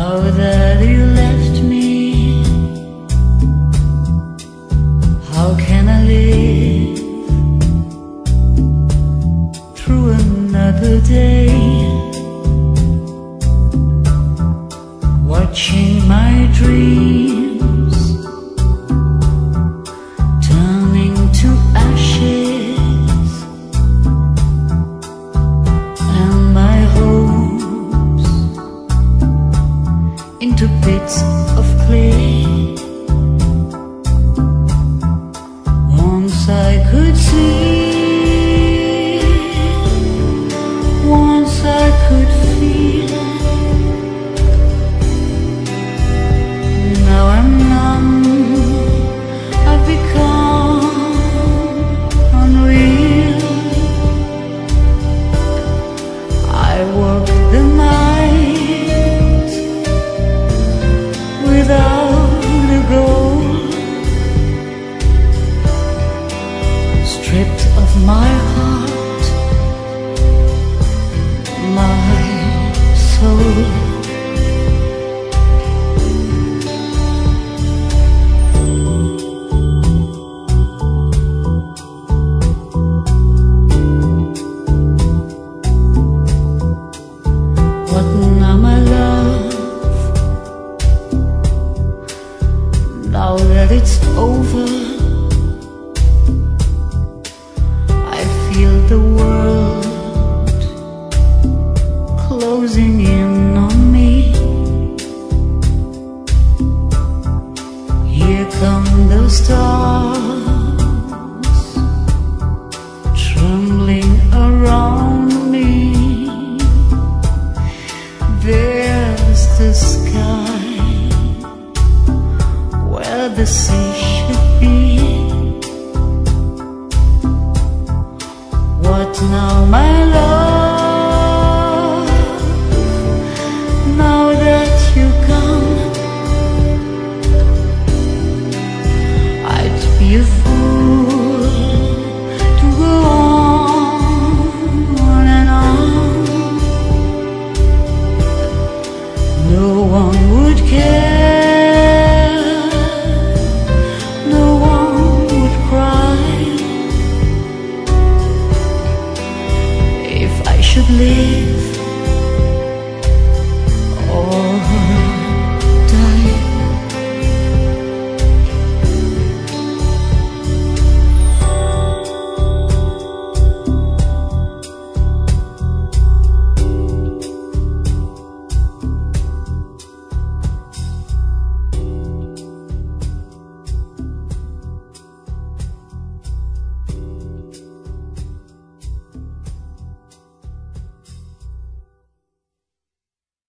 Now that you left me, how can I live through another day, watching my dreams turning to ashes, and my hopes into bits of clay. Once I could see, once I could feel, now I'm numb, I've become unreal. I walk the night without a goal, stripped of my heart, my soul. What now, my love? Now that it's over, I feel the world closing in on me. Here come the stars trembling around me. There's the sky where the sea should be. What now, my love? Now that you're gone, I'd be a fool to go on and on. No one would care